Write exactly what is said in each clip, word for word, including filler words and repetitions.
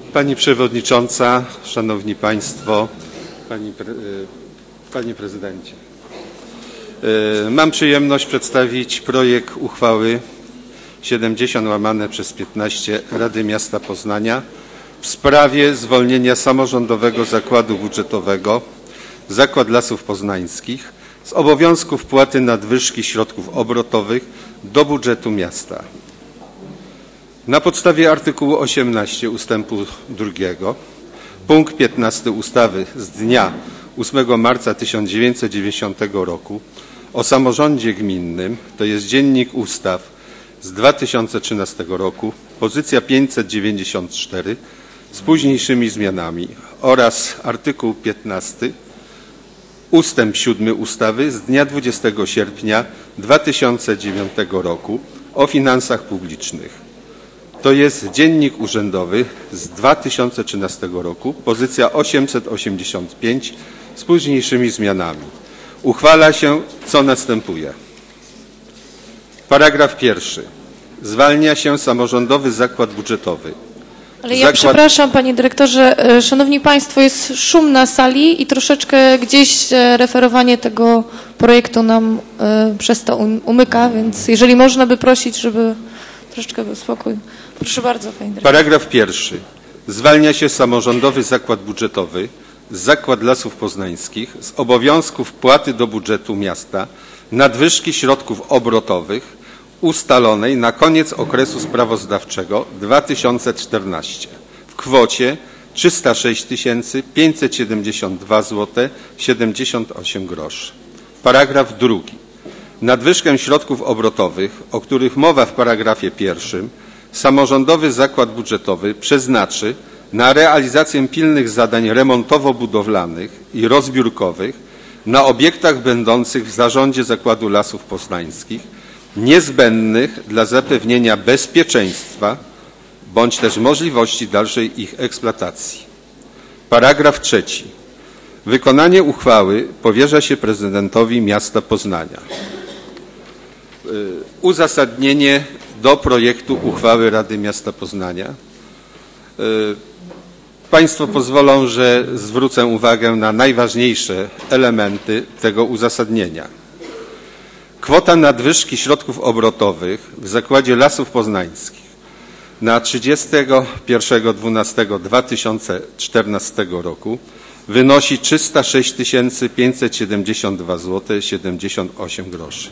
Pani Przewodnicząca, Szanowni Państwo, Pani, pre, Panie Prezydencie. Mam przyjemność przedstawić projekt uchwały siedemdziesiąt łamane przez piętnaście Rady Miasta Poznania w sprawie zwolnienia samorządowego zakładu budżetowego Zakład Lasów Poznańskich z obowiązku wpłaty nadwyżki środków obrotowych do budżetu miasta. Na podstawie artykułu osiemnastego ustępu drugiego punkt piętnasty ustawy z dnia ósmego marca tysiąc dziewięćset dziewięćdziesiątego roku o samorządzie gminnym, to jest Dziennik Ustaw z dwa tysiące trzynastego roku, pozycja pięćset dziewięćdziesiąt cztery z późniejszymi zmianami oraz artykuł piętnasty ustęp siódmy ustawy z dnia dwudziestego sierpnia dwa tysiące dziewiątego roku o finansach publicznych. To jest Dziennik Urzędowy z dwa tysiące trzynastego roku, pozycja osiemset osiemdziesiąt pięć z późniejszymi zmianami. Uchwala się, co następuje. Paragraf pierwszy. Zwalnia się samorządowy zakład budżetowy. Ale ja zakład... przepraszam, panie dyrektorze, szanowni państwo, jest szum na sali i troszeczkę gdzieś referowanie tego projektu nam przez to umyka, więc jeżeli można by prosić, żeby troszeczkę był spokój. Proszę bardzo, panie dyrektorze. Paragraf pierwszy. Zwalnia się samorządowy zakład budżetowy Zakład Lasów Poznańskich z obowiązku wpłaty do budżetu miasta nadwyżki środków obrotowych ustalonej na koniec okresu sprawozdawczego dwa tysiące czternastego w kwocie trzysta sześć tysięcy pięćset siedemdziesiąt dwa złote siedemdziesiąt osiem groszy. Paragraf drugi. Nadwyżkę środków obrotowych, o których mowa w paragrafie pierwszym, samorządowy zakład budżetowy przeznaczy na realizację pilnych zadań remontowo-budowlanych i rozbiórkowych na obiektach będących w zarządzie Zakładu Lasów Poznańskich, niezbędnych dla zapewnienia bezpieczeństwa bądź też możliwości dalszej ich eksploatacji. Paragraf trzeci. Wykonanie uchwały powierza się prezydentowi miasta Poznania. Uzasadnienie do projektu uchwały Rady Miasta Poznania. Państwo pozwolą, że zwrócę uwagę na najważniejsze elementy tego uzasadnienia. Kwota nadwyżki środków obrotowych w Zakładzie Lasów Poznańskich na trzydziestego pierwszego dwunastego dwa tysiące czternastego roku wynosi trzysta sześć tysięcy pięćset siedemdziesiąt dwa złote siedemdziesiąt osiem groszy.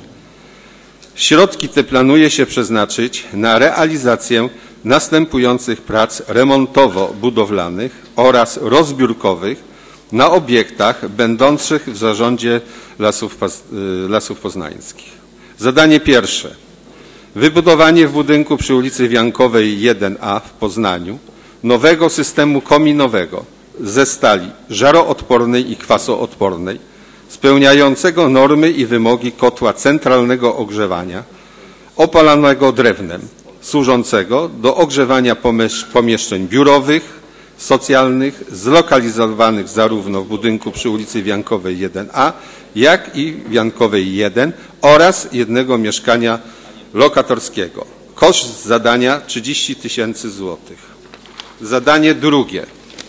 Środki te planuje się przeznaczyć na realizację następujących prac remontowo-budowlanych oraz rozbiórkowych na obiektach będących w zarządzie Lasów, Lasów Poznańskich. Zadanie pierwsze. Wybudowanie w budynku przy ulicy Wiankowej jeden A w Poznaniu nowego systemu kominowego ze stali żaroodpornej i kwasoodpornej, spełniającego normy i wymogi kotła centralnego ogrzewania, opalanego drewnem, służącego do ogrzewania pomieszczeń biurowych, socjalnych, zlokalizowanych zarówno w budynku przy ulicy Wiankowej jeden A, jak i Wiankowej jeden oraz jednego mieszkania lokatorskiego. Koszt zadania trzydzieści tysięcy złotych. Zadanie drugie.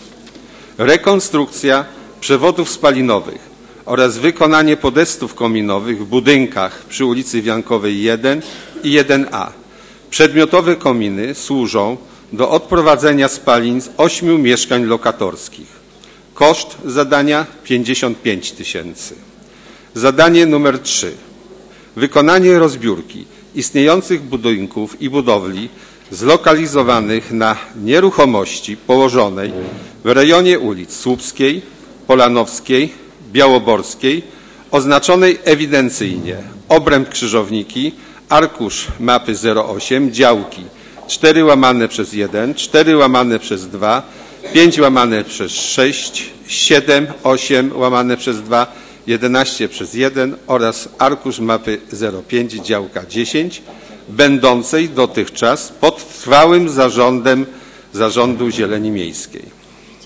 Rekonstrukcja przewodów spalinowych oraz wykonanie podestów kominowych w budynkach przy ulicy Wiankowej jeden i jeden A. Przedmiotowe kominy służą do odprowadzenia spalin z ośmiu mieszkań lokatorskich. Koszt zadania pięćdziesiąt pięć tysięcy. Zadanie numer trzy. Wykonanie rozbiórki istniejących budynków i budowli zlokalizowanych na nieruchomości położonej w rejonie ulic Słupskiej, Polanowskiej, Białoborskiej, oznaczonej ewidencyjnie obręb krzyżowniki, arkusz mapy zero osiem, działki cztery łamane przez jeden, cztery łamane przez dwa, pięć łamane przez sześć, siedem, osiem łamane przez dwa, jedenaście przez jeden oraz arkusz mapy zero pięć, działka dziesięć, będącej dotychczas pod trwałym zarządem Zarządu Zieleni Miejskiej.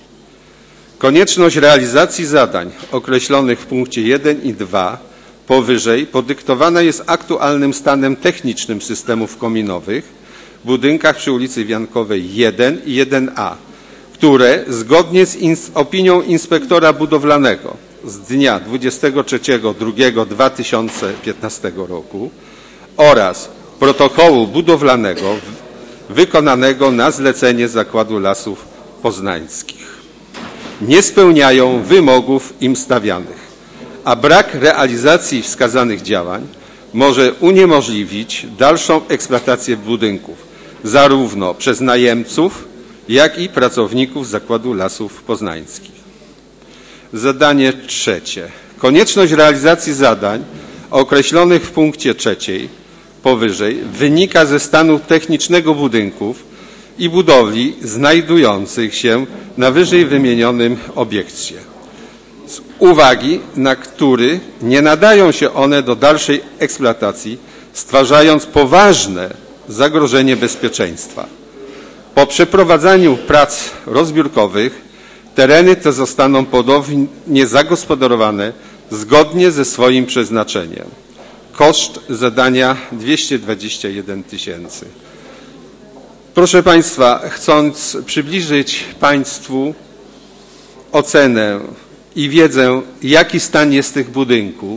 Konieczność realizacji zadań określonych w punkcie jeden i dwa powyżej podyktowana jest aktualnym stanem technicznym systemów kominowych w budynkach przy ulicy Wiankowej jeden i jeden A, w które zgodnie z ins- opinią inspektora budowlanego z dnia dwudziestego trzeciego drugiego dwa tysiące piętnastego roku oraz protokołu budowlanego wykonanego na zlecenie Zakładu Lasów Poznańskich nie spełniają wymogów im stawianych, a brak realizacji wskazanych działań może uniemożliwić dalszą eksploatację budynków zarówno przez najemców, jak i pracowników Zakładu Lasów Poznańskich. Zadanie trzecie. Konieczność realizacji zadań określonych w punkcie trzeciej powyżej wynika ze stanu technicznego budynków i budowli znajdujących się na wyżej wymienionym obiekcie, z uwagi na który nie nadają się one do dalszej eksploatacji, stwarzając poważne zagrożenie bezpieczeństwa. Po przeprowadzeniu prac rozbiórkowych tereny te zostaną ponownie zagospodarowane zgodnie ze swoim przeznaczeniem. Koszt zadania dwieście dwadzieścia jeden tysięcy. Proszę Państwa, chcąc przybliżyć Państwu ocenę i wiedzę, jaki stan jest tych budynków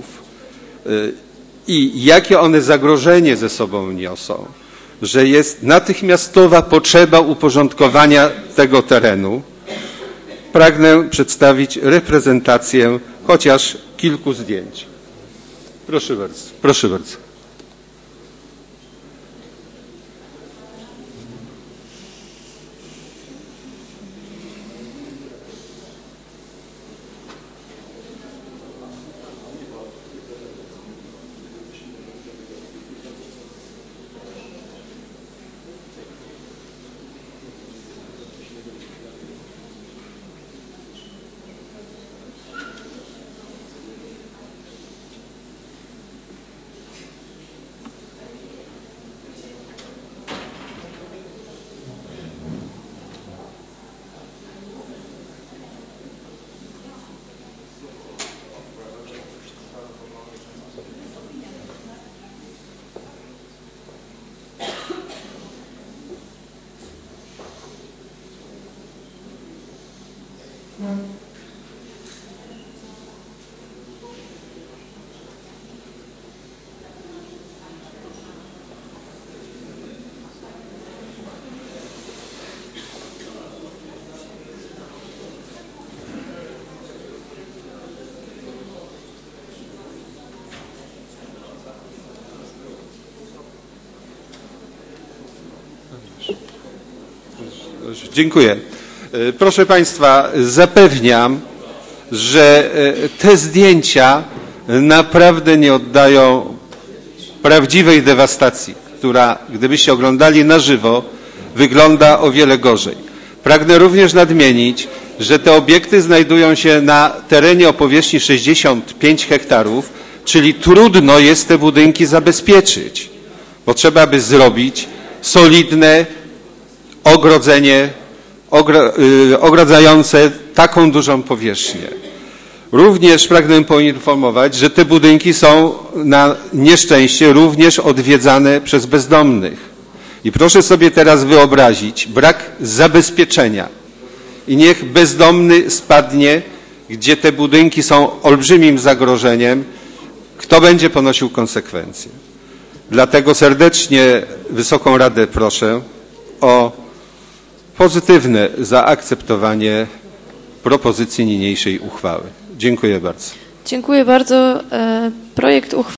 i jakie one zagrożenie ze sobą niosą, że jest natychmiastowa potrzeba uporządkowania tego terenu, pragnę przedstawić reprezentację chociaż kilku zdjęć. Proszę bardzo. Proszę bardzo. Dziękuję. Proszę Państwa, zapewniam, że te zdjęcia naprawdę nie oddają prawdziwej dewastacji, która, gdybyście oglądali na żywo, wygląda o wiele gorzej. Pragnę również nadmienić, że te obiekty znajdują się na terenie o powierzchni sześćdziesiąt pięć hektarów, czyli trudno jest te budynki zabezpieczyć, bo trzeba by zrobić solidne ogrodzenie ogradzające taką dużą powierzchnię. Również pragnę poinformować, że te budynki są na nieszczęście również odwiedzane przez bezdomnych. I proszę sobie teraz wyobrazić brak zabezpieczenia i niech bezdomny spadnie, gdzie te budynki są olbrzymim zagrożeniem, kto będzie ponosił konsekwencje. Dlatego serdecznie Wysoką Radę proszę o pozytywne zaakceptowanie propozycji niniejszej uchwały. Dziękuję bardzo. Dziękuję bardzo. Projekt uchwały